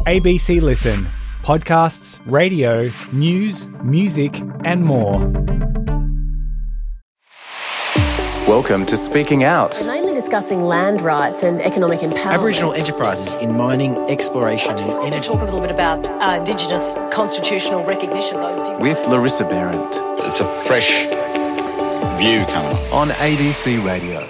ABC Listen. Podcasts, radio, news, music and more. Welcome to Speaking Out. We're mainly discussing land rights and economic empowerment. Aboriginal enterprises in mining, exploration and energy. To talk a little bit about Indigenous constitutional recognition. With Larissa Behrendt. It's a fresh view coming on ABC Radio.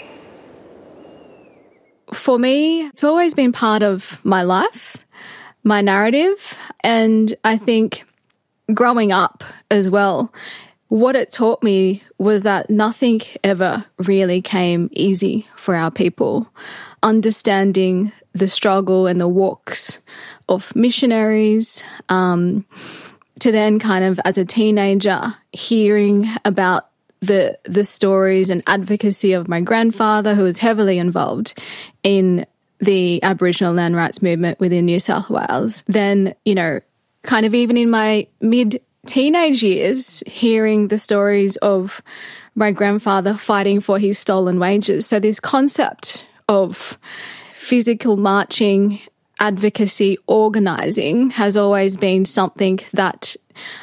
For me, it's always been part of my life, my narrative, and I think growing up as well, what it taught me was that nothing ever really came easy for our people. Understanding the struggle and the walks of missionaries, to then kind of as a teenager hearing about the stories and advocacy of my grandfather, who was heavily involved in the Aboriginal land rights movement within New South Wales. Then, kind of even in my mid-teenage years, hearing the stories of my grandfather fighting for his stolen wages. So this concept of physical marching, advocacy, organising has always been something that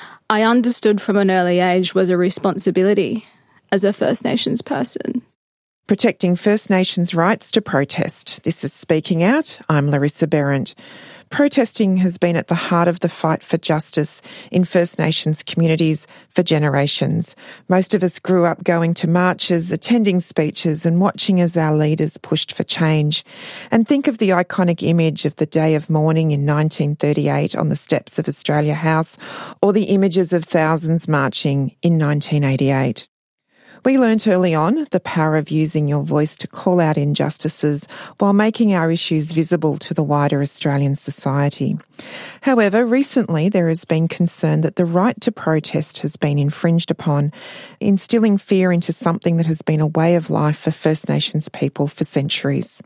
I understood from an early age was a responsibility as a First Nations person. Protecting First Nations rights to protest. This is Speaking Out. I'm Larissa Behrendt. Protesting has been at the heart of the fight for justice in First Nations communities for generations. Most of us grew up going to marches, attending speeches and watching as our leaders pushed for change. And think of the iconic image of the day of mourning in 1938 on the steps of Australia House, or the images of thousands marching in 1988. We learnt early on the power of using your voice to call out injustices while making our issues visible to the wider Australian society. However, recently there has been concern that the right to protest has been infringed upon, instilling fear into something that has been a way of life for First Nations people for centuries.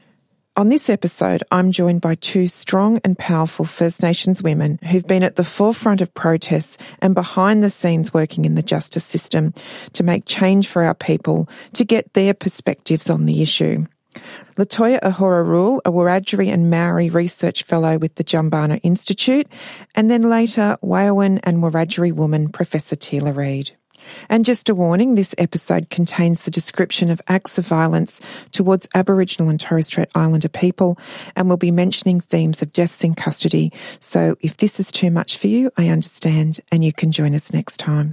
On this episode, I'm joined by two strong and powerful First Nations women who've been at the forefront of protests and behind the scenes working in the justice system to make change for our people, to get their perspectives on the issue. Latoya Ahura-Rule, a Wiradjuri and Maori Research Fellow with the Jumbunna Institute, and then later Wailwan and Wiradjuri woman Professor Teela Reid. And just a warning, this episode contains the description of acts of violence towards Aboriginal and Torres Strait Islander people, and we'll be mentioning themes of deaths in custody. So if this is too much for you, I understand, and you can join us next time.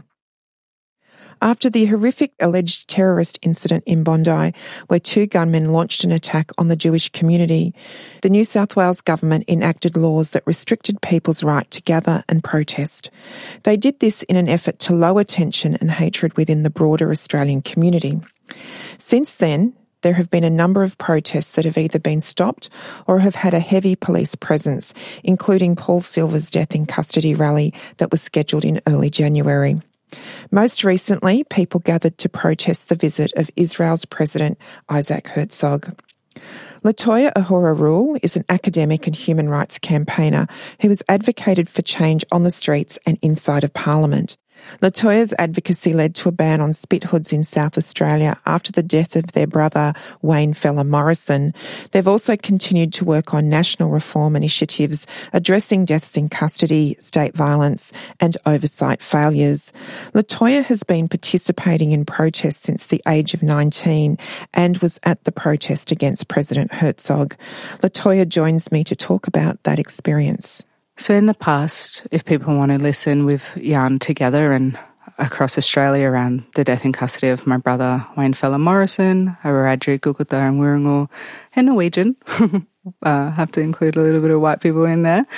After the horrific alleged terrorist incident in Bondi, where two gunmen launched an attack on the Jewish community, the New South Wales government enacted laws that restricted people's right to gather and protest. They did this in an effort to lower tension and hatred within the broader Australian community. Since then, there have been a number of protests that have either been stopped or have had a heavy police presence, including Paul Silver's death in custody rally that was scheduled in early January. Most recently, people gathered to protest the visit of Israel's President Isaac Herzog. Latoya Ahura-Rule is an academic and human rights campaigner who has advocated for change on the streets and inside of Parliament. Latoya's advocacy led to a ban on spit hoods in South Australia after the death of their brother, Wayne Fella Morrison. They've also continued to work on national reform initiatives addressing deaths in custody, state violence and oversight failures. Latoya has been participating in protests since the age of 19 and was at the protest against President Herzog. Latoya joins me to talk about that experience. So in the past, if people want to listen, we've yarned together and across Australia around the death in custody of my brother Wayne Fella Morrison, a Wiradjuri, Gulgurta and Wirangu, and Norwegian. Have to include a little bit of white people in there.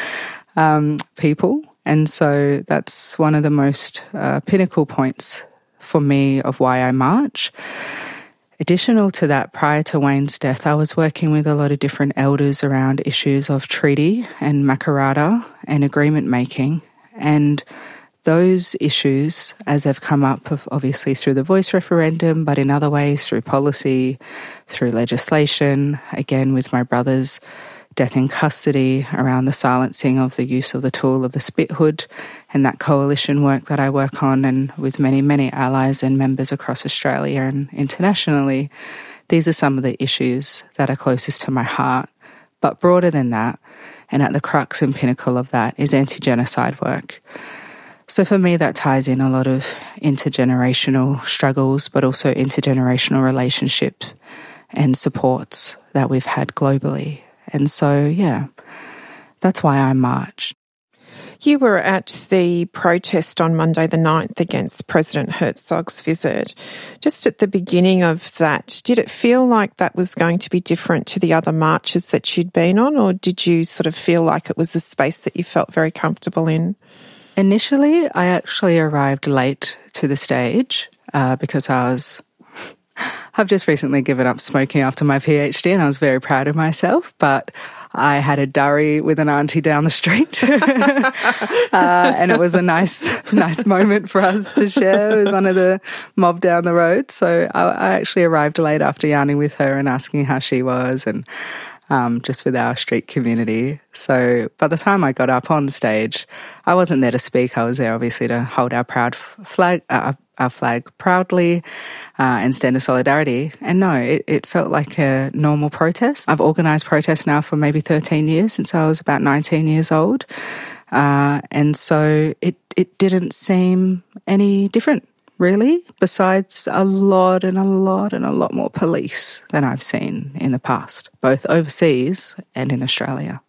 People. And so that's one of the most pinnacle points for me of why I march. Additional to that, prior to Wayne's death, I was working with a lot of different elders around issues of treaty and Makarrata and agreement making. And those issues, as they've come up, obviously through the voice referendum, but in other ways through policy, through legislation, again with my brother's death in custody, around the silencing of the use of the tool of the spit hood and that coalition work that I work on, and with many, many allies and members across Australia and internationally, these are some of the issues that are closest to my heart. But broader than that, And at the crux and pinnacle of that is anti-genocide work. So for me, that ties in a lot of intergenerational struggles, but also intergenerational relationships and supports that we've had globally. And so, yeah, that's why I marched. You were at the protest on Monday the 9th against President Herzog's visit. Just at the beginning of that, did it feel like that was going to be different to the other marches that you'd been on, or did you sort of feel like it was a space that you felt very comfortable in? Initially, I actually arrived late to the stage because I've just recently given up smoking after my PhD and I was very proud of myself, but I had a durry with an auntie down the street and it was a nice moment for us to share with one of the mob down the road. So I actually arrived late after yarning with her and asking how she was and just with our street community. So by the time I got up on stage, I wasn't there to speak. I was there obviously to hold our proud flag, our flag proudly and stand in solidarity. And no, it felt like a normal protest. I've organised protests now for maybe 13 years, since I was about 19 years old. And so it didn't seem any different, really, besides a lot more police than I've seen in the past, both overseas and in Australia.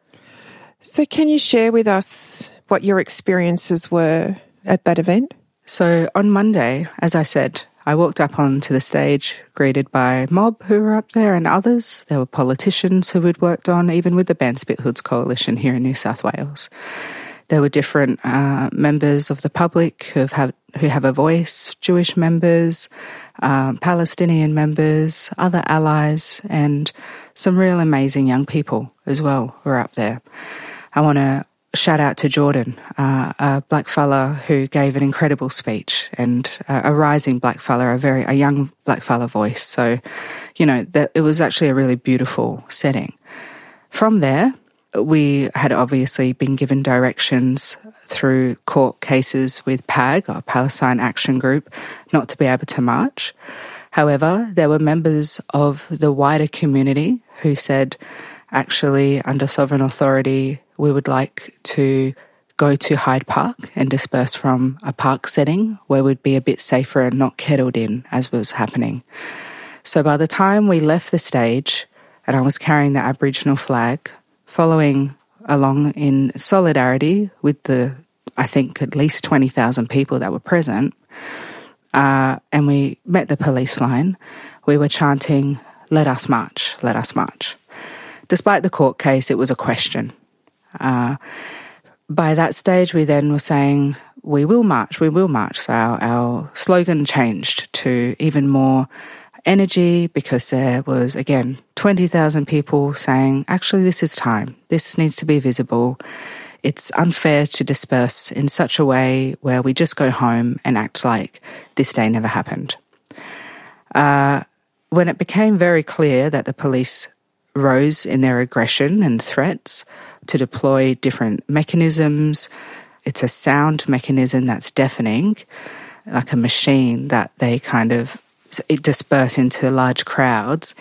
So can you share with us what your experiences were at that event? So on Monday, as I said, I walked up onto the stage, greeted by mob who were up there and others. There were politicians who we'd worked on, even with the Ban Spit Hoods Coalition here in New South Wales. There were different members of the public who have a voice, Jewish members, Palestinian members, other allies, and some real amazing young people as well were up there. I want to shout out to Jordan, a black fella who gave an incredible speech, and a rising black fella, a young black fella voice. So, it was actually a really beautiful setting. From there, we had obviously been given directions through court cases with PAG, or Palestine Action Group, not to be able to march. However, there were members of the wider community who said, actually, under sovereign authority, we would like to go to Hyde Park and disperse from a park setting where we'd be a bit safer and not kettled in as was happening. So by the time we left the stage and I was carrying the Aboriginal flag, following along in solidarity with I think at least 20,000 people that were present, and we met the police line, we were chanting, "Let us march, let us march." Despite the court case, it was a question. By that stage, we then were saying, we will march, we will march. So our slogan changed to even more energy, because there was, again, 20,000 people saying, actually, this is time. This needs to be visible. It's unfair to disperse in such a way where we just go home and act like this day never happened. When it became very clear that the police rose in their aggression and threats to deploy different mechanisms, it's a sound mechanism that's deafening, like a machine that they disperse into large crowds.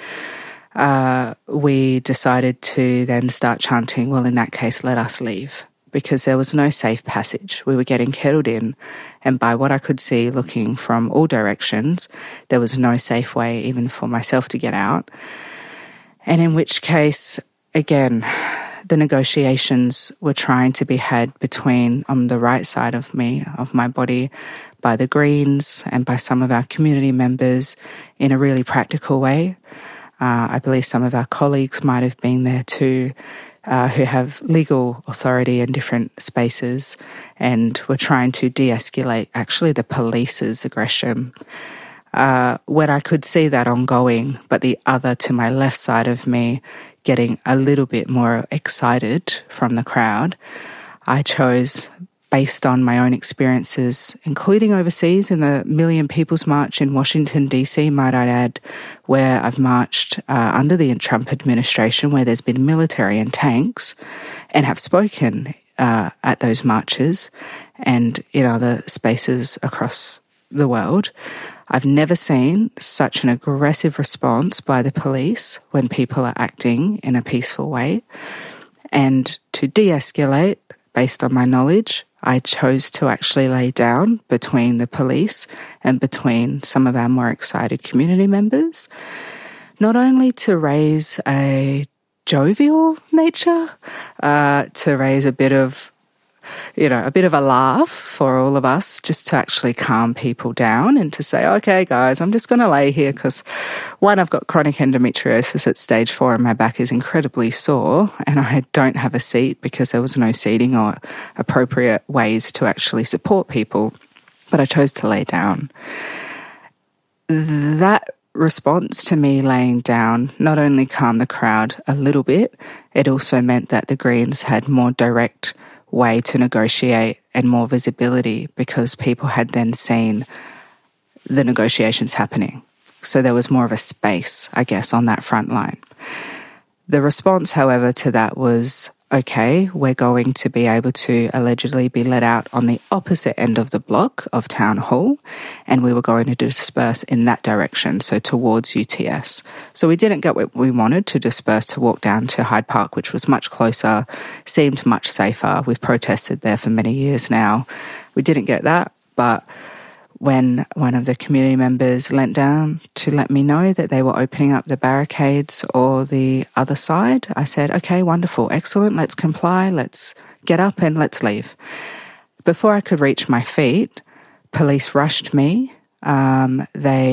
We decided to then start chanting, well, in that case, let us leave, because there was no safe passage. We were getting kettled in, and by what I could see looking from all directions, there was no safe way even for myself to get out. And in which case, again, the negotiations were trying to be had between, on the right side of me, of my body, by the Greens and by some of our community members in a really practical way. I believe some of our colleagues might have been there too, who have legal authority in different spaces, and were trying to de-escalate actually the police's aggression. When I could see that ongoing, but the other to my left side of me getting a little bit more excited from the crowd, I chose, based on my own experiences, including overseas in the Million People's March in Washington, D.C., might I add, where I've marched under the Trump administration, where there's been military and tanks, and have spoken at those marches and in other spaces across the world. I've never seen such an aggressive response by the police when people are acting in a peaceful way. And to de-escalate, based on my knowledge, I chose to actually lay down between the police and between some of our more excited community members, not only to raise a jovial nature, to raise a bit of a laugh for all of us, just to actually calm people down and to say, okay, guys, I'm just going to lay here because, one, I've got chronic endometriosis at stage 4 and my back is incredibly sore and I don't have a seat because there was no seating or appropriate ways to actually support people. But I chose to lay down. That response to me laying down not only calmed the crowd a little bit, it also meant that the Greens had more direct way to negotiate and more visibility because people had then seen the negotiations happening. So there was more of a space, I guess, on that front line. The response, however, to that was, okay, we're going to be able to allegedly be let out on the opposite end of the block of Town Hall, and we were going to disperse in that direction, so towards UTS. So we didn't get what we wanted, to disperse to walk down to Hyde Park, which was much closer, seemed much safer. We've protested there for many years now. We didn't get that, but when one of the community members leant down to let me know that they were opening up the barricades or the other side, I said, okay, wonderful, excellent, let's comply, let's get up and let's leave. Before I could reach my feet, police rushed me. I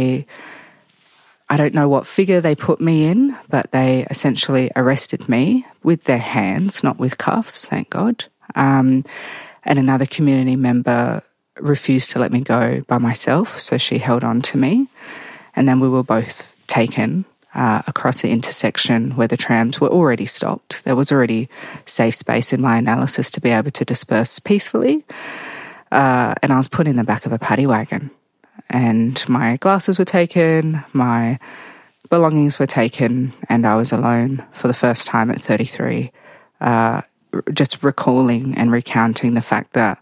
don't know what figure they put me in, but they essentially arrested me with their hands, not with cuffs, thank God. And another community member refused to let me go by myself, so she held on to me. And then we were both taken across the intersection where the trams were already stopped. There was already safe space in my analysis to be able to disperse peacefully. And I was put in the back of a paddy wagon. And my glasses were taken, my belongings were taken, and I was alone for the first time at 33, just recalling and recounting the fact that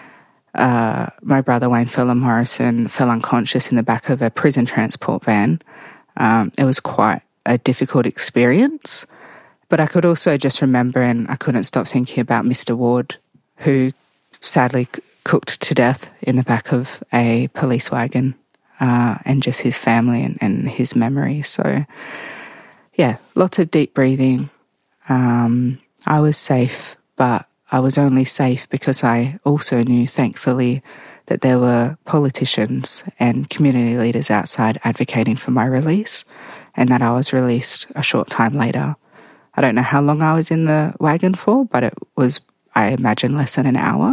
my brother Wayne Fella Morrison fell unconscious in the back of a prison transport van. It was quite a difficult experience, but I could also just remember, and I couldn't stop thinking about Mr. Ward, who sadly cooked to death in the back of a police wagon, and just his family and his memory. So, yeah, lots of deep breathing. I was safe, but I was only safe because I also knew, thankfully, that there were politicians and community leaders outside advocating for my release, and that I was released a short time later. I don't know how long I was in the wagon for, but it was, I imagine, less than an hour.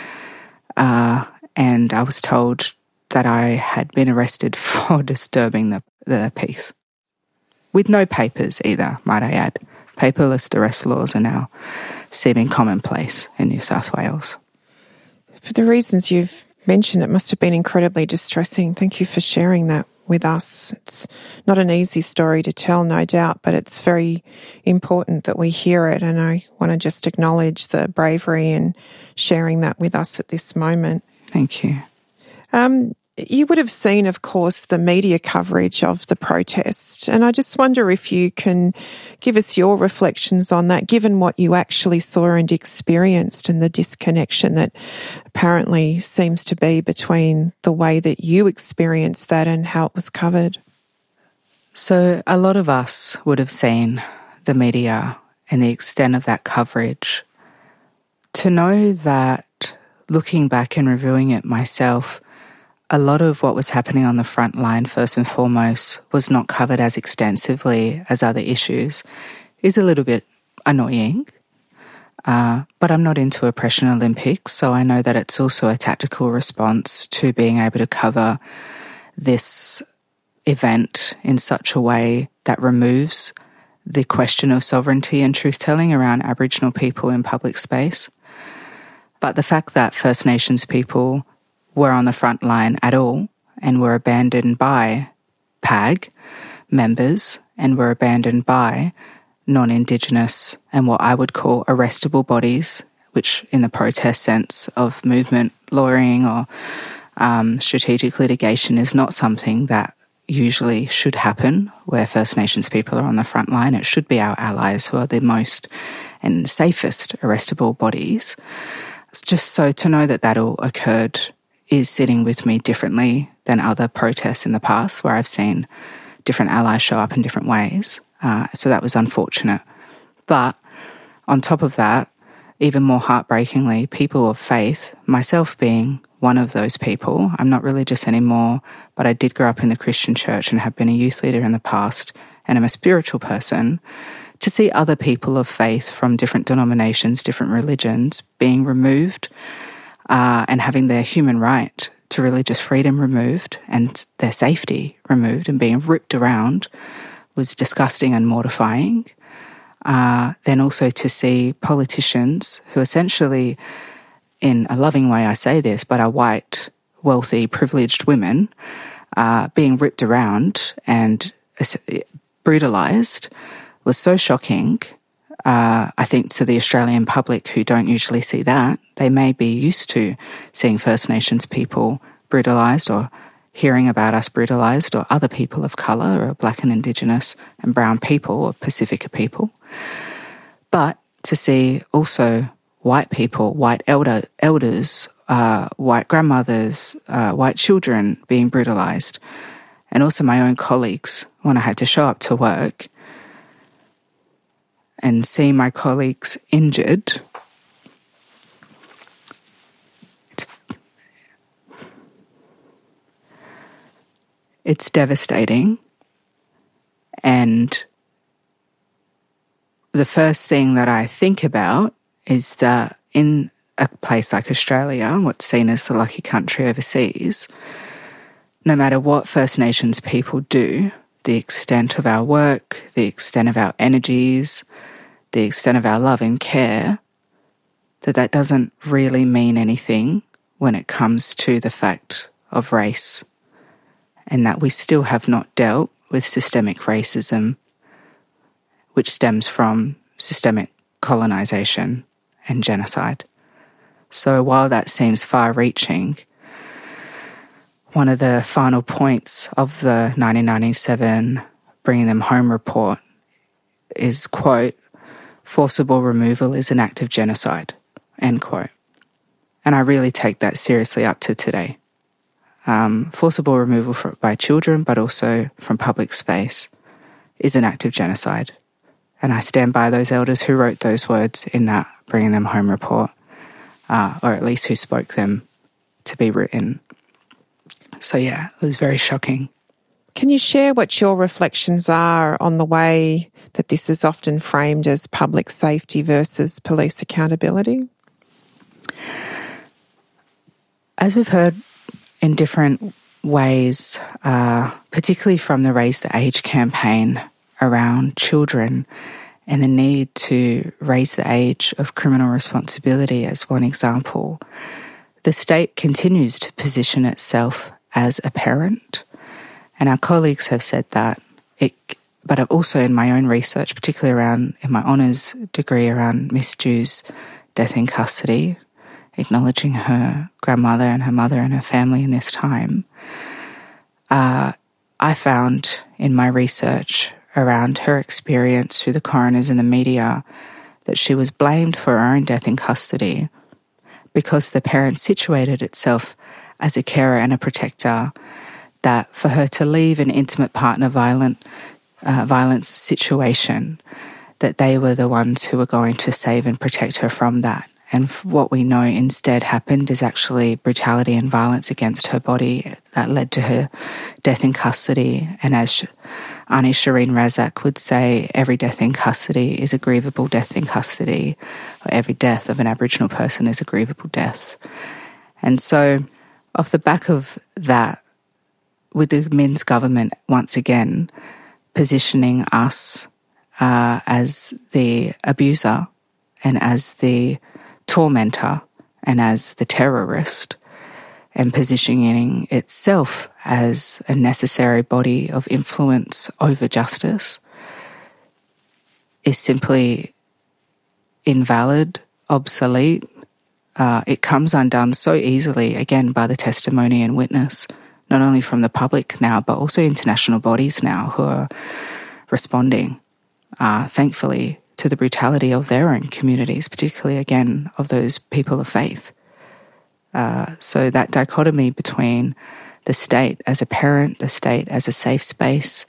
And I was told that I had been arrested for disturbing the peace. With no papers either, might I add. Paperless arrest laws are now seeming commonplace in New South Wales. For the reasons you've mentioned, it must have been incredibly distressing. Thank you for sharing that with us. It's not an easy story to tell, no doubt, but it's very important that we hear it, and I want to just acknowledge the bravery in sharing that with us at this moment. Thank you. You would have seen, of course, the media coverage of the protest, and I just wonder if you can give us your reflections on that, given what you actually saw and experienced and the disconnection that apparently seems to be between the way that you experienced that and how it was covered. So a lot of us would have seen the media and the extent of that coverage. To know that, looking back and reviewing it myself, a lot of what was happening on the front line, first and foremost, was not covered as extensively as other issues, is a little bit annoying. But I'm not into Oppression Olympics, so I know that it's also a tactical response to being able to cover this event in such a way that removes the question of sovereignty and truth-telling around Aboriginal people in public space. But the fact that First Nations people were on the front line at all and were abandoned by PAG members and were abandoned by non-Indigenous and what I would call arrestable bodies, which in the protest sense of movement lawyering or strategic litigation is not something that, usually should happen, where First Nations people are on the front line. It should be our allies who are the most and safest arrestable bodies. It's just so to know that all occurred is sitting with me differently than other protests in the past where I've seen different allies show up in different ways. So that was unfortunate. But on top of that, even more heartbreakingly, people of faith, myself being one of those people, I'm not religious anymore, but I did grow up in the Christian church and have been a youth leader in the past, and I'm a spiritual person, to see other people of faith from different denominations, different religions being removed and having their human right to religious freedom removed and their safety removed and being ripped around was disgusting and mortifying. Then also to see politicians who essentially, in a loving way I say this, but are white, wealthy, privileged women being ripped around and brutalised was so shocking. I think to the Australian public who don't usually see that, they may be used to seeing First Nations people brutalised or hearing about us brutalised, or other people of colour or Black and Indigenous and brown people or Pacifica people. But to see also white people, white elders, white grandmothers, white children being brutalised, and also my own colleagues when I had to show up to work and see my colleagues injured, it's devastating. And the first thing that I think about is that in a place like Australia, what's seen as the lucky country overseas, no matter what First Nations people do, the extent of our work, the extent of our energies, the extent of our love and care, that doesn't really mean anything when it comes to the fact of race, and that we still have not dealt with systemic racism, which stems from systemic colonisation and genocide. So while that seems far-reaching, one of the final points of the 1997 Bringing Them Home report is, quote, "Forcible removal is an act of genocide," end quote. And I really take that seriously up to today. Forcible removal by children, but also from public space, is an act of genocide. And I stand by those elders who wrote those words in that Bringing Them Home report, or at least who spoke them to be written. So yeah, it was very shocking. Can you share what your reflections are on the way that this is often framed as public safety versus police accountability? As we've heard in different ways, particularly from the Raise the Age campaign around children and the need to raise the age of criminal responsibility as one example, the state continues to position itself as a parent. And our colleagues have said that. But also in my own research, particularly in my honours degree around Miss Dew's death in custody, acknowledging her grandmother and her mother and her family in this time, I found in my research around her experience through the coroners and the media that she was blamed for her own death in custody because the parent situated itself as a carer and a protector, that for her to leave an intimate partner violence situation, that they were the ones who were going to save and protect her from that. And what we know instead happened is actually brutality and violence against her body that led to her death in custody. And as Auntie Shireen Razak would say, every death in custody is a grievable death in custody, or every death of an Aboriginal person is a grievable death. And so off the back of that, with the Minns government once again positioning us as the abuser and as the tormentor and as the terrorist, and positioning itself as a necessary body of influence over justice, is simply invalid, obsolete. It comes undone so easily, again, by the testimony and witness, not only from the public now, but also international bodies now who are responding, thankfully, to the brutality of their own communities, particularly, again, of those people of faith. So that dichotomy between the state as a parent, the state as a safe space,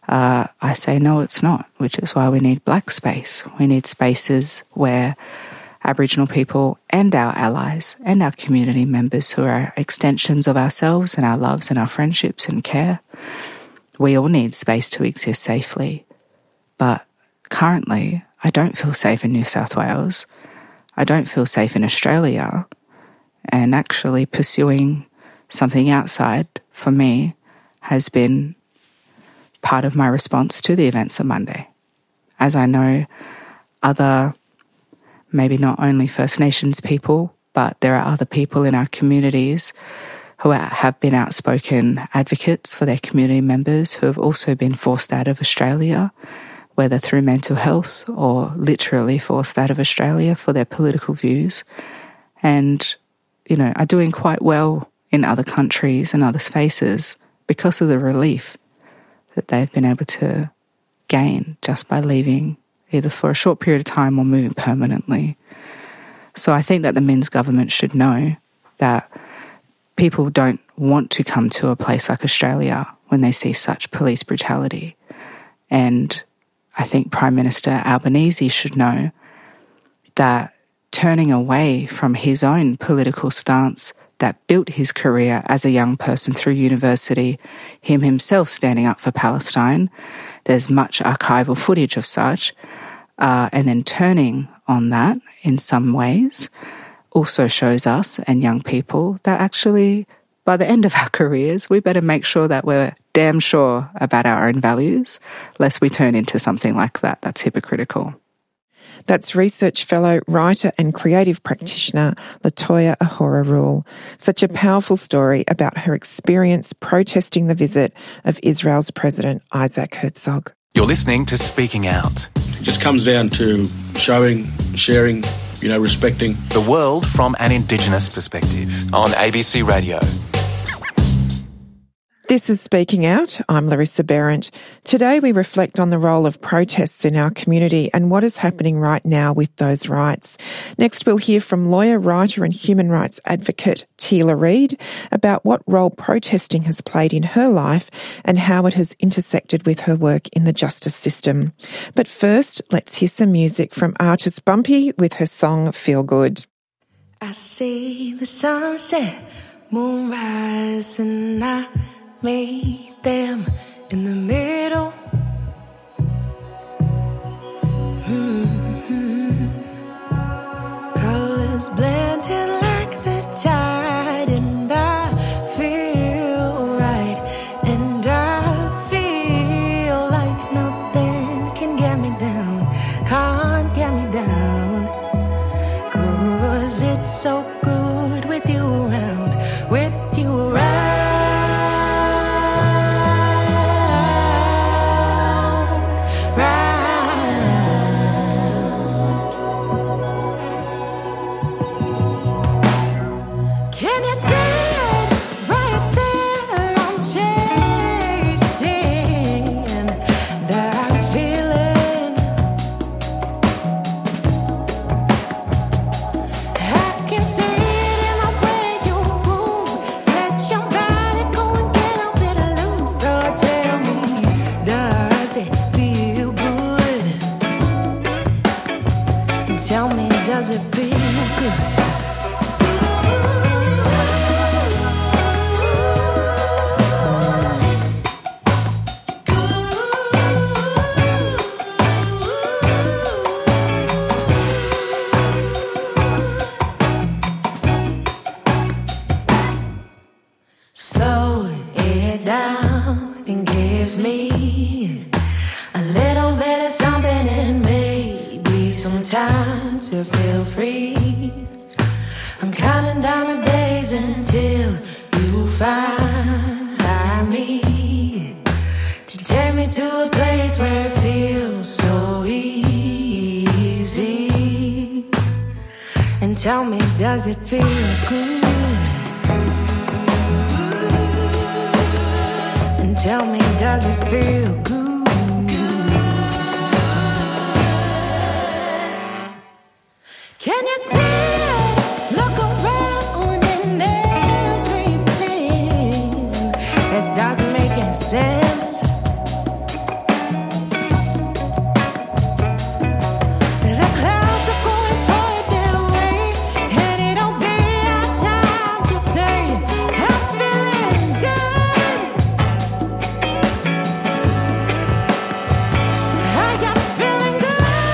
I say no, it's not, which is why we need black space. We need spaces where Aboriginal people and our allies and our community members who are extensions of ourselves and our loves and our friendships and care, we all need space to exist safely. But currently, I don't feel safe in New South Wales. I don't feel safe in Australia. And actually pursuing something outside, for me, has been part of my response to the events of Monday. As I know other, maybe not only First Nations people, but there are other people in our communities who have been outspoken advocates for their community members who have also been forced out of Australia, whether through mental health or literally forced out of Australia for their political views, and, you know, are doing quite well in other countries and other spaces because of the relief that they've been able to gain just by leaving either for a short period of time or moving permanently. So I think that the Minns government should know that people don't want to come to a place like Australia when they see such police brutality. And I think Prime Minister Albanese should know that turning away from his own political stance that built his career as a young person through university, him himself standing up for Palestine, there's much archival footage of such, and then turning on that in some ways also shows us and young people that actually by the end of our careers, we better make sure that we're damn sure about our own values, lest we turn into something like that that's hypocritical. That's research fellow, writer and creative practitioner Latoya Ahura-Rule. Such a powerful story about her experience protesting the visit of Israel's President Isaac Herzog. You're listening to Speaking Out. It just comes down to showing, sharing, respecting. The world from an Indigenous perspective on ABC Radio. This is Speaking Out. I'm Larissa Behrendt. Today we reflect on the role of protests in our community and what is happening right now with those rights. Next we'll hear from lawyer, writer and human rights advocate Teela Reid about what role protesting has played in her life and how it has intersected with her work in the justice system. But first, let's hear some music from artist Bumpy with her song Feel Good. I see the sunset, moonrise, and I meet them in the middle. Colors blending like the tide, and I feel right, and I feel like nothing can get me down, can't get me down, 'cause it's so good with you around, with you around. Tell me, does it feel good? tell me, does it feel good? Can you see it? Look around and everything. This doesn't make any sense. The clouds are going toward their way, and it'll be our time to say, I'm feeling good. Are you feeling good?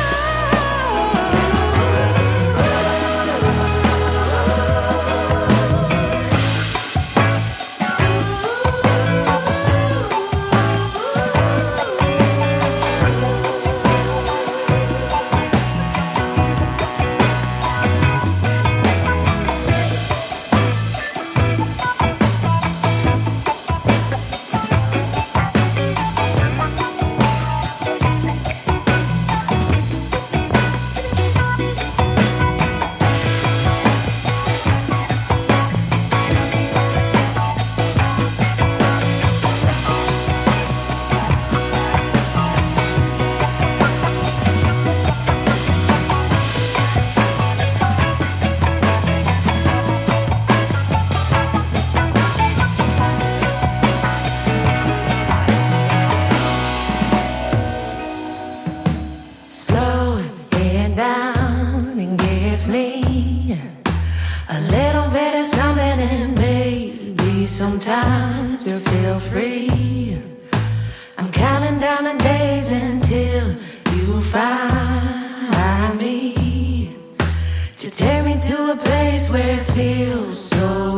Slow it down and give me a little bit of something and maybe some time to feel free. I'm counting down the days until you find me, to take me to a place where it feels so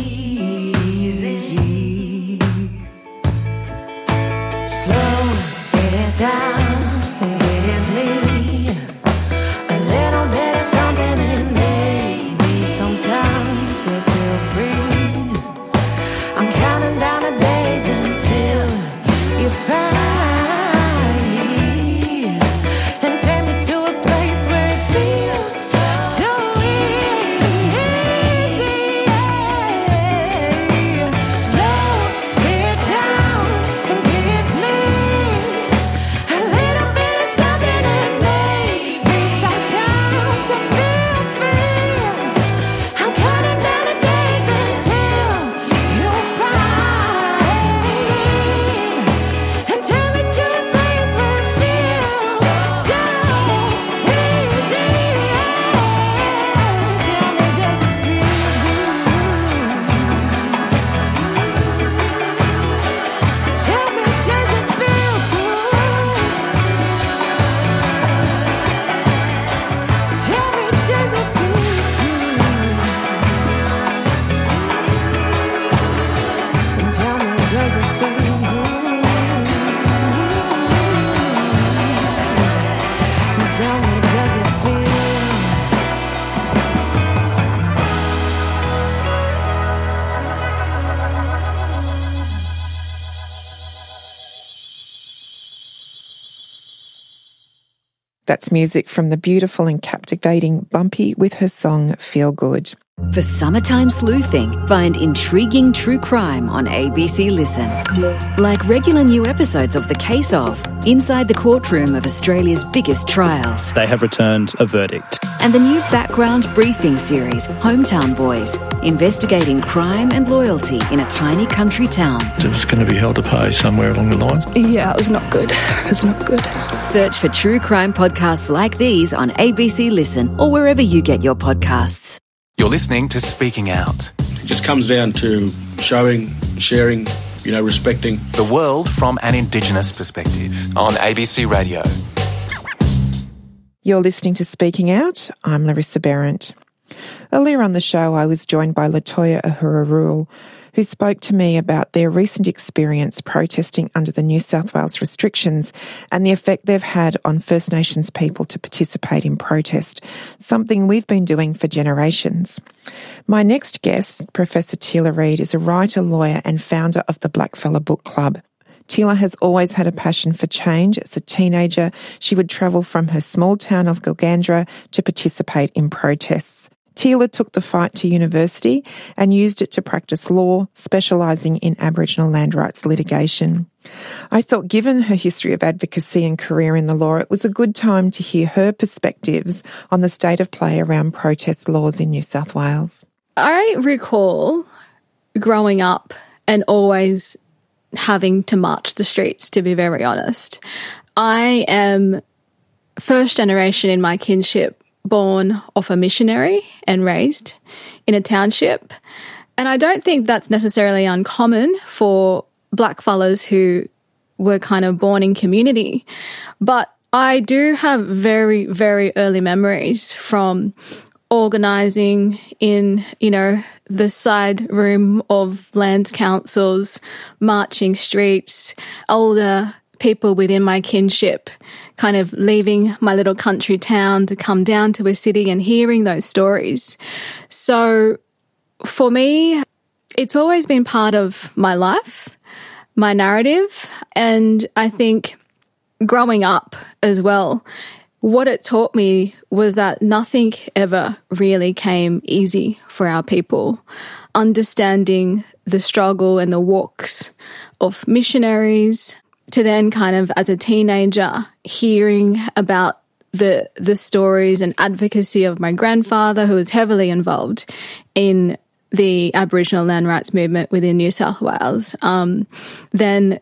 easy. Slow it down and give me a little bit of something and maybe some time to feel free. I'm counting down the days until you find me, and take me to a place where it feels so easy. Slow it down and give me a little bit of something and maybe some time to feel free. I'm counting down the days until you find me, and take me to a place where it feels so easy. Tell me, does it feel good? Tell me, does it feel good? Tell me, does it feel good? And tell me, does it feel good? And tell me, does it feel? That's music from the beautiful and captivating Bumpy with her song Feel Good. For summertime sleuthing, find intriguing true crime on ABC Listen. Like regular new episodes of The Case Of, inside the courtroom of Australia's biggest trials. They have returned a verdict. And the new background briefing series, Hometown Boys, investigating crime and loyalty in a tiny country town. It was going to be held to pay somewhere along the lines. Yeah, it was not good. It was not good. Search for true crime podcasts like these on ABC Listen or wherever you get your podcasts. You're listening to Speaking Out. It just comes down to showing, sharing, respecting. The world from an Indigenous perspective on ABC Radio. You're listening to Speaking Out. I'm Larissa Behrendt. Earlier on the show, I was joined by Latoya Ahura Rule, who spoke to me about their recent experience protesting under the New South Wales restrictions and the effect they've had on First Nations people to participate in protest, something we've been doing for generations. My next guest, Professor Teela Reid, is a writer, lawyer and founder of the Blackfella Book Club. Teela has always had a passion for change. As a teenager, she would travel from her small town of Gilgandra to participate in protests. Tila took the fight to university and used it to practice law, specialising in Aboriginal land rights litigation. I thought, given her history of advocacy and career in the law, it was a good time to hear her perspectives on the state of play around protest laws in New South Wales. I recall growing up and always having to march the streets, to be very honest. I am first generation in my kinship, born of a missionary and raised in a township. And I don't think that's necessarily uncommon for blackfellas who were kind of born in community. But I do have very, very early memories from organising in, the side room of land councils, marching streets, older people within my kinship kind of leaving my little country town to come down to a city and hearing those stories. So for me, it's always been part of my life, my narrative, and I think growing up as well, what it taught me was that nothing ever really came easy for our people. Understanding the struggle and the walks of missionaries, to then kind of as a teenager hearing about the stories and advocacy of my grandfather, who was heavily involved in the Aboriginal land rights movement within New South Wales. Then,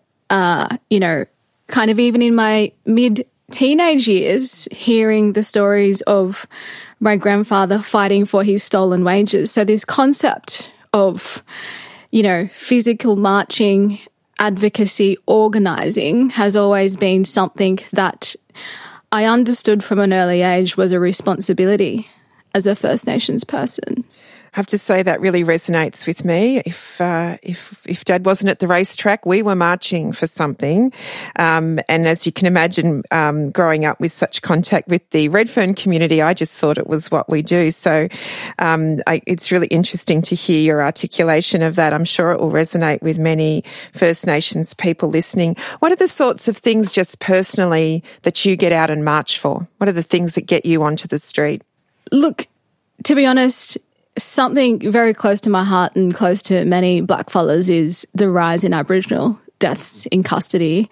kind of even in my mid-teenage years, hearing the stories of my grandfather fighting for his stolen wages. So this concept of, physical marching, advocacy, organising has always been something that I understood from an early age was a responsibility as a First Nations person. I have to say that really resonates with me. If Dad wasn't at the racetrack, we were marching for something. And as you can imagine, growing up with such contact with the Redfern community, I just thought it was what we do. So it's really interesting to hear your articulation of that. I'm sure it will resonate with many First Nations people listening. What are the sorts of things just personally that you get out and march for? What are the things that get you onto the street? Look, to be honest, something very close to my heart and close to many blackfellas is the rise in Aboriginal deaths in custody.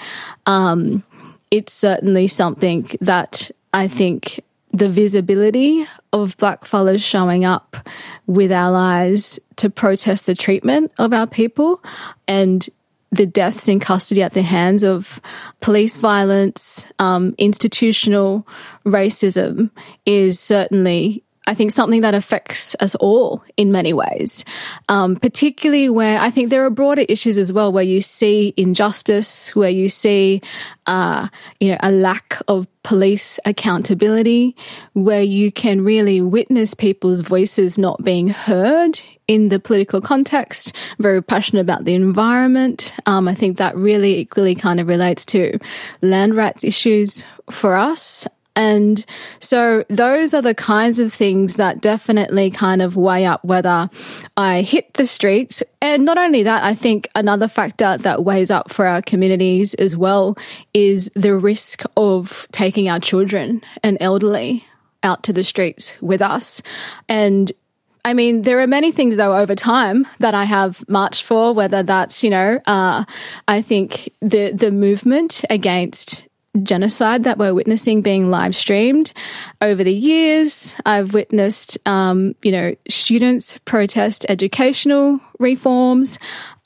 It's certainly something that I think the visibility of blackfellas showing up with allies to protest the treatment of our people and the deaths in custody at the hands of police violence, institutional racism is certainly, I think, something that affects us all in many ways, particularly where I think there are broader issues as well, where you see injustice, where you see, a lack of police accountability, where you can really witness people's voices not being heard in the political context. Very passionate about the environment. I think that really equally kind of relates to land rights issues for us. And so those are the kinds of things that definitely kind of weigh up whether I hit the streets. And not only that, I think another factor that weighs up for our communities as well is the risk of taking our children and elderly out to the streets with us. And I mean, there are many things, though, over time that I have marched for, whether that's, I think the movement against genocide that we're witnessing being live streamed over the years. I've witnessed, students protest educational reforms.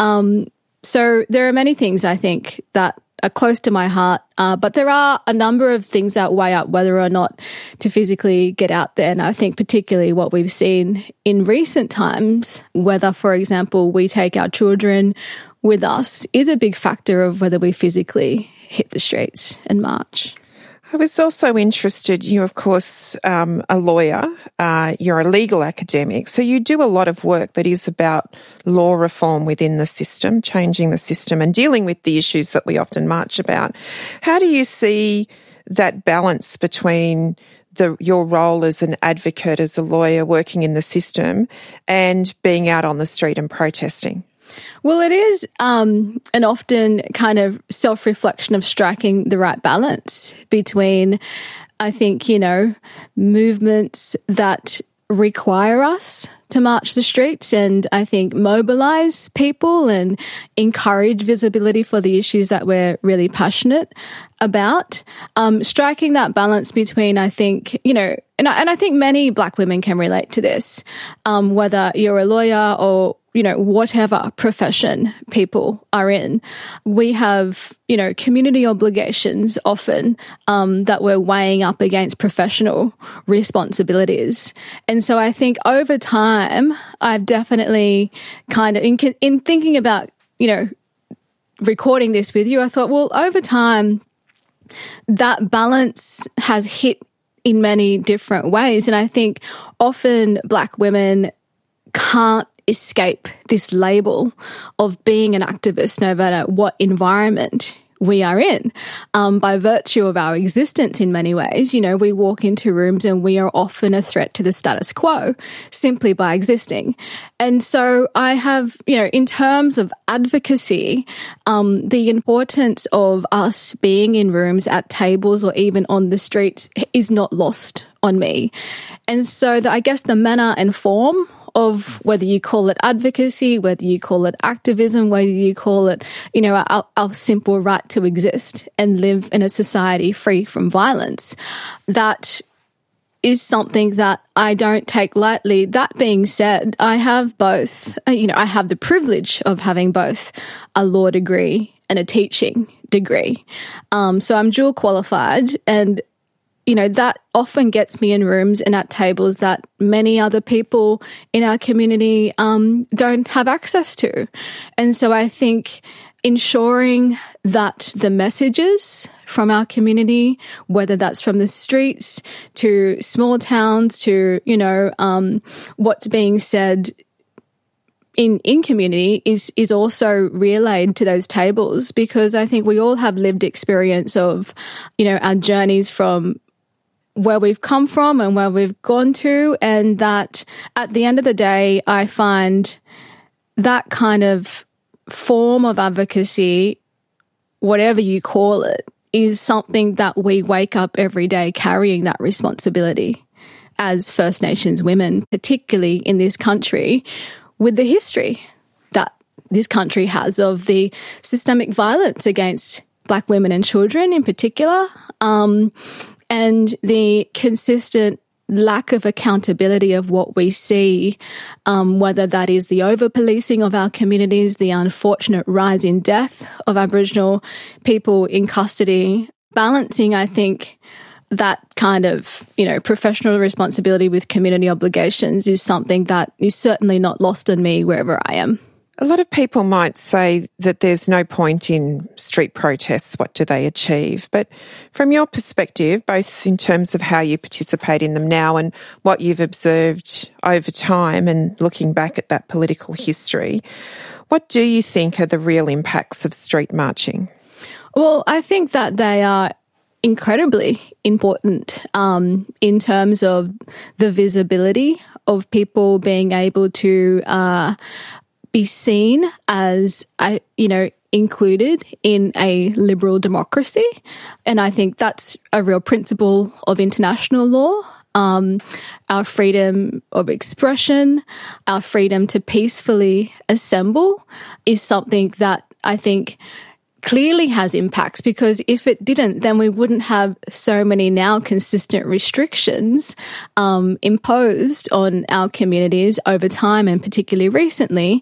So there are many things I think that are close to my heart, but there are a number of things that weigh up whether or not to physically get out there. And I think particularly what we've seen in recent times, whether, for example, we take our children with us, is a big factor of whether we physically hit the streets and march. I was also interested, you of course, a lawyer, you're a legal academic, so you do a lot of work that is about law reform within the system, changing the system and dealing with the issues that we often march about. How do you see that balance between your role as an advocate, as a lawyer working in the system, and being out on the street and protesting? Well, it is an often kind of self-reflection of striking the right balance between, I think, movements that require us to march the streets and I think mobilize people and encourage visibility for the issues that we're really passionate about. Striking that balance between, I think, you know, and I think many Black women can relate to this, whether you're a lawyer or, you know, whatever profession people are in. We have, you know, community obligations often that we're weighing up against professional responsibilities. And so I think over time, I've definitely kind of, in thinking about, you know, recording this with you, I thought, well, over time, that balance has hit in many different ways. And I think often Black women can't escape this label of being an activist no matter what environment we are in. By virtue of our existence in many ways, you know, we walk into rooms and we are often a threat to the status quo simply by existing. And so I have, you know, in terms of advocacy, the importance of us being in rooms at tables or even on the streets is not lost on me. And so I guess the manner and form of whether you call it advocacy, whether you call it activism, whether you call it, you know, our simple right to exist and live in a society free from violence, that is something that I don't take lightly. That being said, I have both, you know, I have the privilege of having both a law degree and a teaching degree. So I'm dual qualified, and you know, that often gets me in rooms and at tables that many other people in our community don't have access to. And so I think ensuring that the messages from our community, whether that's from the streets to small towns to, you know, what's being said in community is also relayed to those tables, because I think we all have lived experience of, you know, our journeys from where we've come from and where we've gone to, and that at the end of the day, I find that kind of form of advocacy, whatever you call it, is something that we wake up every day carrying that responsibility as First Nations women, particularly in this country, with the history that this country has of the systemic violence against Black women and children in particular, and the consistent lack of accountability of what we see, whether that is the over-policing of our communities, the unfortunate rise in death of Aboriginal people in custody, balancing, I think, that kind of, you know, professional responsibility with community obligations is something that is certainly not lost on me wherever I am. A lot of people might say that there's no point in street protests. What do they achieve? But from your perspective, both in terms of how you participate in them now and what you've observed over time and looking back at that political history, what do you think are the real impacts of street marching? Well, I think that they are incredibly important in terms of the visibility of people being able to be seen as, you know, included in a liberal democracy. And I think that's a real principle of international law. Our freedom of expression, our freedom to peacefully assemble is something that I think clearly has impacts, because if it didn't, then we wouldn't have so many now consistent restrictions imposed on our communities over time, and particularly recently,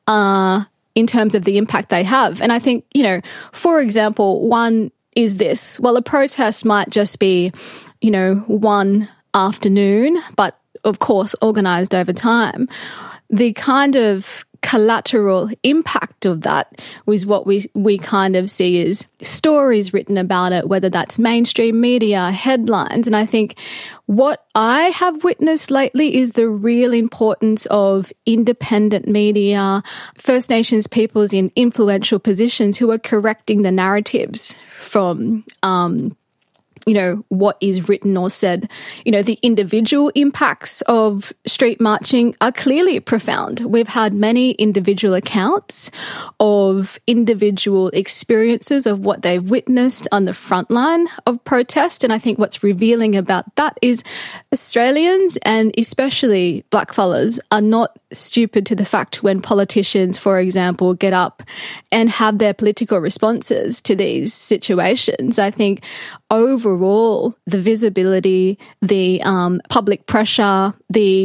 in terms of the impact they have. And I think, you know, for example, one is this. Well, a protest might just be, you know, one afternoon, but of course organised over time. The kind of collateral impact of that was what we kind of see as stories written about it, whether that's mainstream media, headlines. And I think what I have witnessed lately is the real importance of independent media, First Nations peoples in influential positions who are correcting the narratives from what is written or said. The individual impacts of street marching are clearly profound. We've had many individual accounts of individual experiences of what they've witnessed on the front line of protest. And I think what's revealing about that is Australians, and especially blackfellas, are not stupid to the fact when politicians, for example, get up and have their political responses to these situations. I think overall, the visibility, the public pressure,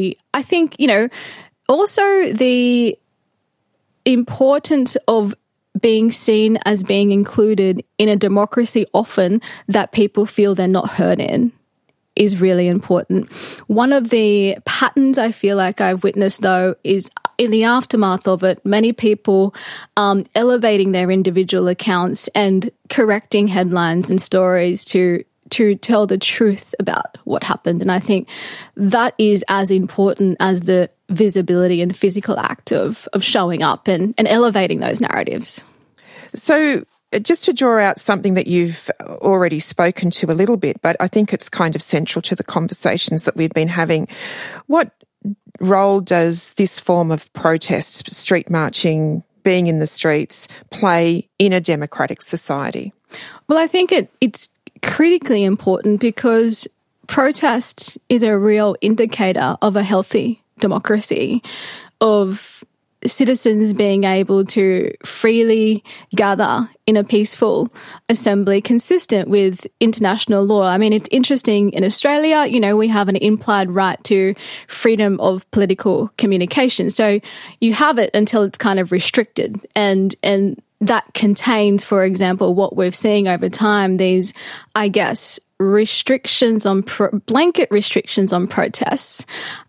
also the importance of being seen as being included in a democracy often that people feel they're not heard in is really important. One of the patterns I feel like I've witnessed, though, is in the aftermath of it, many people elevating their individual accounts and correcting headlines and stories to tell the truth about what happened. And I think that is as important as the visibility and physical act of showing up and elevating those narratives. So just to draw out something that you've already spoken to a little bit, but I think it's kind of central to the conversations that we've been having, what role does this form of protest, street marching, being in the streets, play in a democratic society? Well, I think it's critically important because protest is a real indicator of a healthy democracy, of citizens being able to freely gather in a peaceful assembly consistent with international law. I mean, it's interesting in Australia, we have an implied right to freedom of political communication. So you have it until it's kind of restricted, and that contains, for example, what we're seeing over time, these, I guess, restrictions on blanket restrictions on protests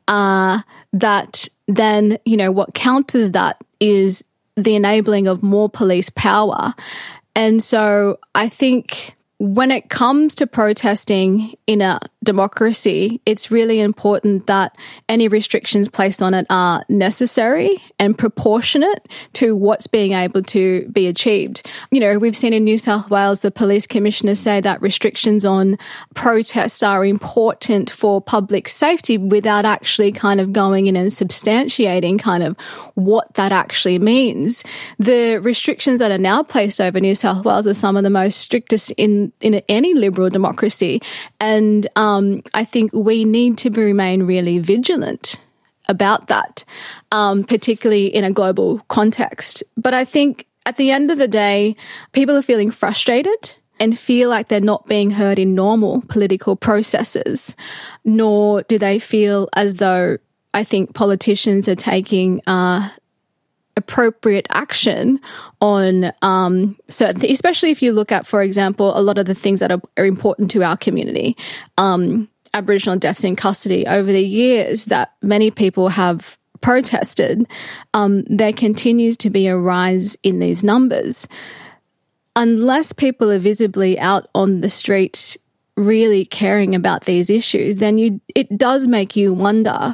that then, what counters that is the enabling of more police power. And so I think when it comes to protesting in a democracy, it's really important that any restrictions placed on it are necessary and proportionate to what's being able to be achieved. We've seen in New South Wales, the police commissioners say that restrictions on protests are important for public safety without actually kind of going in and substantiating kind of what that actually means. The restrictions that are now placed over New South Wales are some of the most strictest in any liberal democracy. And I think we need to remain really vigilant about that, particularly in a global context. But I think at the end of the day, people are feeling frustrated and feel like they're not being heard in normal political processes, nor do they feel as though I think politicians are taking appropriate action on certain things, especially if you look at, for example, a lot of the things that are important to our community. Aboriginal deaths in custody over the years that many people have protested, there continues to be a rise in these numbers. Unless people are visibly out on the streets really caring about these issues, then it does make you wonder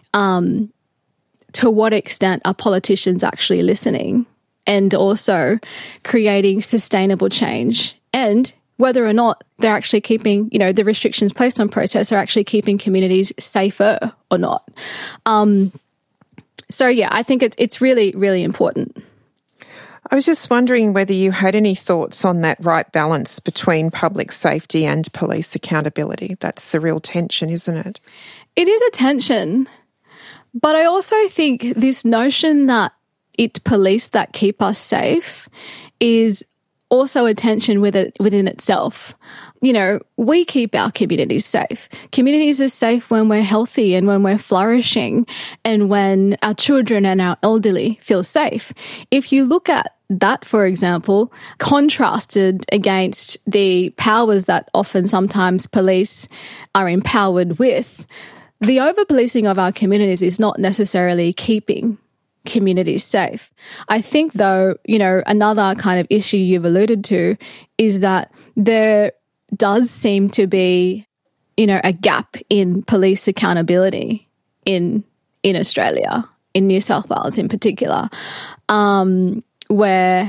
to what extent are politicians actually listening and also creating sustainable change, and whether or not they're actually keeping, the restrictions placed on protests are actually keeping communities safer or not. So yeah, I think it's really, really important. I was just wondering whether you had any thoughts on that right balance between public safety and police accountability. That's the real tension, isn't it? It is a tension. But I also think this notion that it's police that keep us safe is also a tension within itself. We keep our communities safe. Communities are safe when we're healthy and when we're flourishing and when our children and our elderly feel safe. If you look at that, for example, contrasted against the powers that often sometimes police are empowered with, the over-policing of our communities is not necessarily keeping communities safe. I think, though, another kind of issue you've alluded to is that there does seem to be, a gap in police accountability in Australia, in New South Wales in particular, where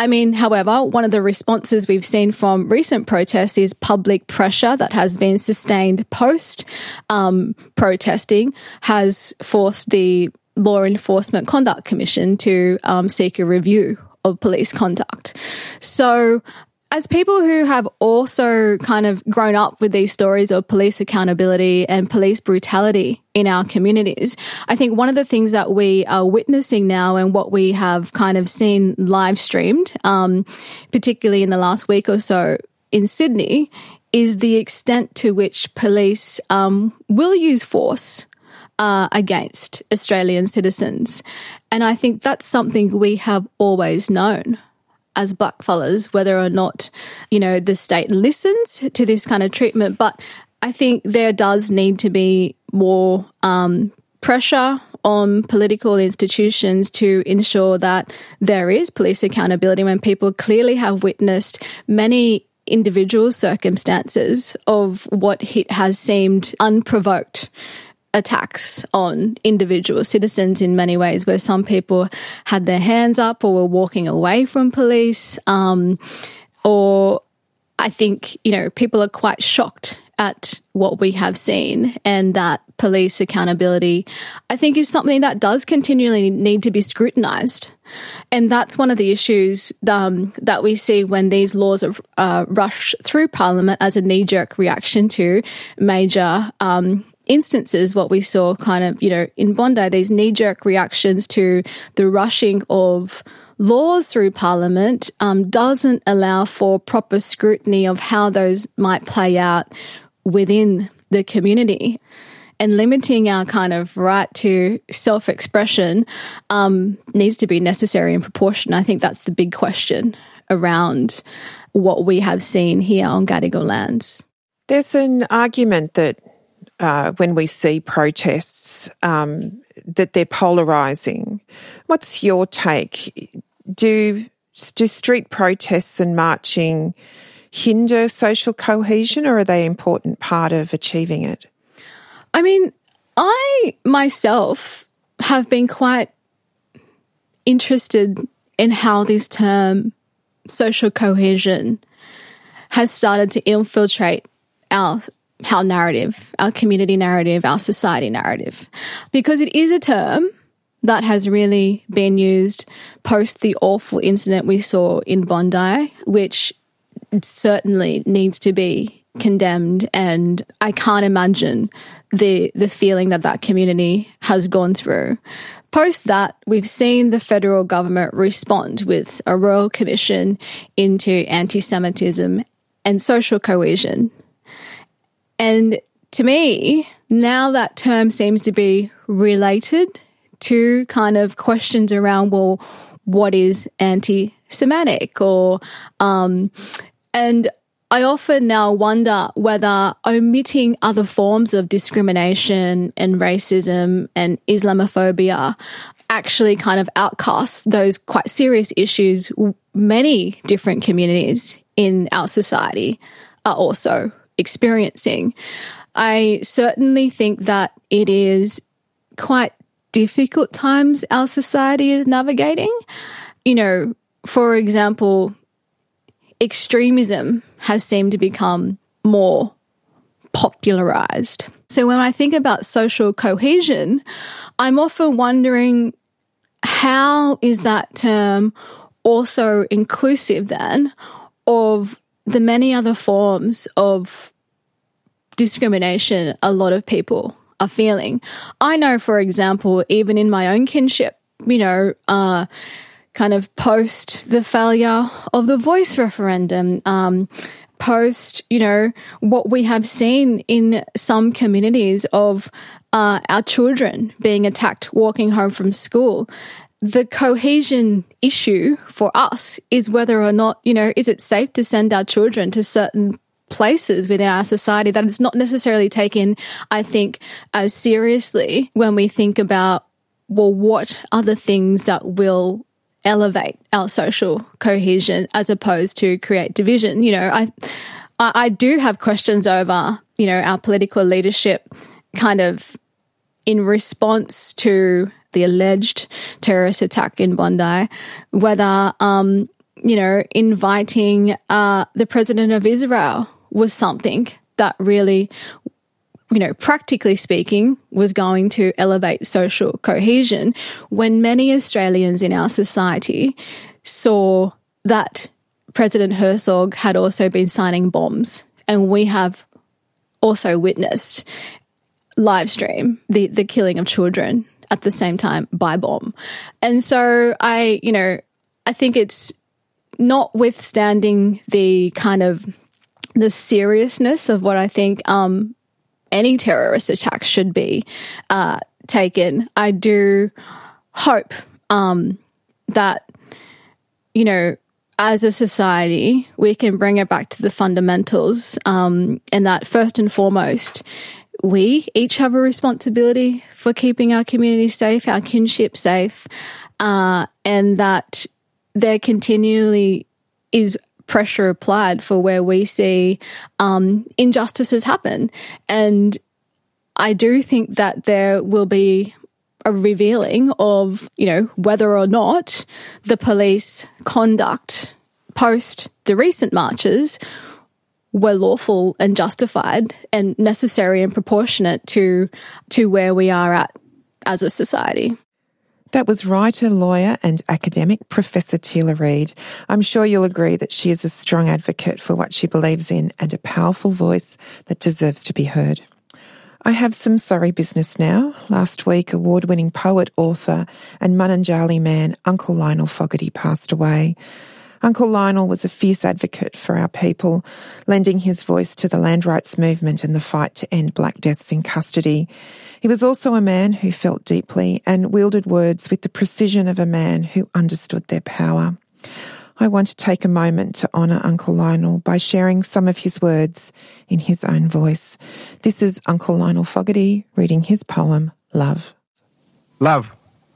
I mean, however, one of the responses we've seen from recent protests is public pressure that has been sustained post protesting has forced the Law Enforcement Conduct Commission to seek a review of police conduct. So as people who have also kind of grown up with these stories of police accountability and police brutality in our communities, I think one of the things that we are witnessing now and what we have kind of seen live streamed, particularly in the last week or so in Sydney, is the extent to which police will use force against Australian citizens. And I think that's something we have always known as blackfellas, whether or not, the state listens to this kind of treatment. But I think there does need to be more pressure on political institutions to ensure that there is police accountability when people clearly have witnessed many individual circumstances of what has seemed unprovoked attacks on individual citizens in many ways, where some people had their hands up or were walking away from police, or I think, people are quite shocked at what we have seen, and that police accountability, I think, is something that does continually need to be scrutinised. And that's one of the issues that we see when these laws are rushed through Parliament as a knee-jerk reaction to major instances, what we saw kind of, in Bondi, these knee-jerk reactions to the rushing of laws through Parliament doesn't allow for proper scrutiny of how those might play out within the community. And limiting our kind of right to self-expression needs to be necessary and proportionate. I think that's the big question around what we have seen here on Gadigal lands. There's an argument that when we see protests, that they're polarising. What's your take? Do street protests and marching hinder social cohesion, or are they an important part of achieving it? I mean, I myself have been quite interested in how this term social cohesion has started to infiltrate our narrative, our community narrative, our society narrative, because it is a term that has really been used post the awful incident we saw in Bondi, which certainly needs to be condemned. And I can't imagine the feeling that community has gone through. Post that, we've seen the federal government respond with a royal commission into anti-Semitism and social cohesion. And to me, now that term seems to be related to kind of questions around, well, what is anti-Semitic? And I often now wonder whether omitting other forms of discrimination and racism and Islamophobia actually kind of outcasts those quite serious issues many different communities in our society are also experiencing. I certainly think that it is quite difficult times our society is navigating. For example, extremism has seemed to become more popularized. So when I think about social cohesion, I'm often wondering, how is that term also inclusive then of the many other forms of discrimination a lot of people are feeling? I know, for example, even in my own kinship, kind of post the failure of the Voice referendum, post, what we have seen in some communities of our children being attacked walking home from school. The cohesion issue for us is whether or not, is it safe to send our children to certain places within our society that is not necessarily taken, I think, as seriously when we think about, well, what are the things that will elevate our social cohesion as opposed to create division. I do have questions over, our political leadership kind of in response to the alleged terrorist attack in Bondi, whether inviting the president of Israel was something that really, practically speaking, was going to elevate social cohesion, when many Australians in our society saw that President Herzog had also been signing bombs, and we have also witnessed live stream the killing of children at the same time by bomb. And so I think it's notwithstanding the kind of the seriousness of what I think any terrorist attack should be taken, I do hope that, as a society, we can bring it back to the fundamentals, and that first and foremost, we each have a responsibility for keeping our community safe, our kinship safe, and that there continually is pressure applied for where we see injustices happen. And I do think that there will be a revealing of, whether or not the police conduct post the recent marches were lawful and justified and necessary and proportionate to where we are at as a society. That was writer, lawyer and academic Professor Teela Reid. I'm sure you'll agree that she is a strong advocate for what she believes in and a powerful voice that deserves to be heard. I have some sorry business now. Last week, award-winning poet, author and Mununjali man Uncle Lionel Fogarty passed away. Uncle Lionel was a fierce advocate for our people, lending his voice to the land rights movement and the fight to end black deaths in custody. He was also a man who felt deeply and wielded words with the precision of a man who understood their power. I want to take a moment to honour Uncle Lionel by sharing some of his words in his own voice. This is Uncle Lionel Fogarty reading his poem, Love. Love.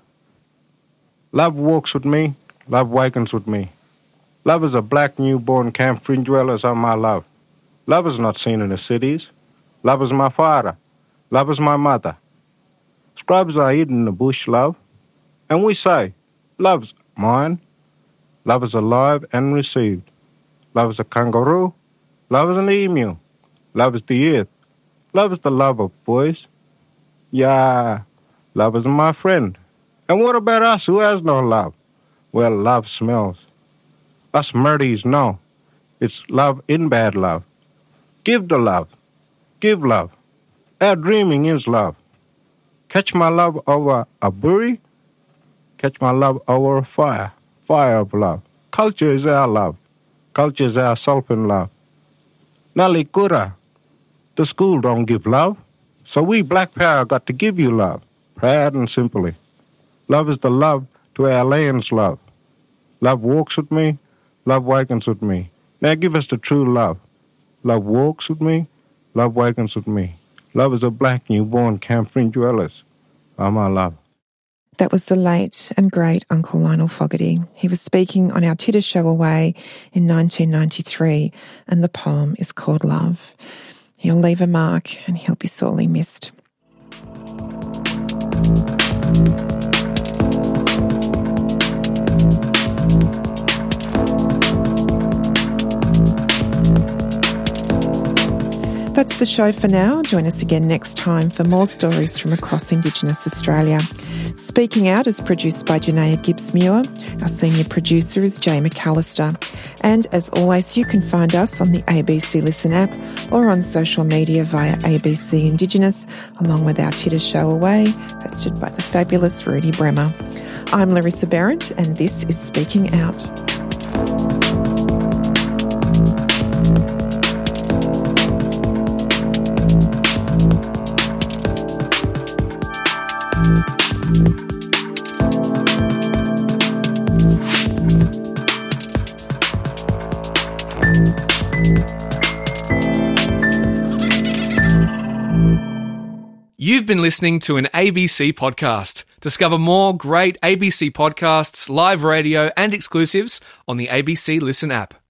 Love walks with me. Love wakens with me. Love is a black newborn camp fringe dwellers on my love. Love is not seen in the cities. Love is my father. Love is my mother. Scrubs are hidden in the bush, love. And we say, love's mine. Love is alive and received. Love is a kangaroo. Love is an emu. Love is the earth. Love is the love of boys. Yeah, love is my friend. And what about us who has no love? Well, love smells. Us murdies know. It's love in bad love. Give the love. Give love. Our dreaming is love. Catch my love over a buoy. Catch my love over a fire. Fire of love. Culture is our love. Culture is our self in love. Nali Kura. The school don't give love. So we Black Power got to give you love. Proud and simply. Love is the love to our land's love. Love walks with me. Love wakens with me. Now give us the true love. Love walks with me. Love wakens with me. Love is a black newborn camp fringe dwellers. Oh, my love. That was the late and great Uncle Lionel Fogarty. He was speaking on our Titter show Away in 1993, and the poem is called Love. He'll leave a mark and he'll be sorely missed. That's the show for now. Join us again next time for more stories from across Indigenous Australia. Speaking Out is produced by Janaea Gibbs-Muir. Our senior producer is Jay McAllister. And as always, you can find us on the ABC Listen app or on social media via ABC Indigenous, along with our Titter show Away, hosted by the fabulous Rudy Bremer. I'm Larissa Behrendt, and this is Speaking Out. You've been listening to an ABC podcast. Discover more great ABC podcasts, live radio and exclusives on the ABC Listen app.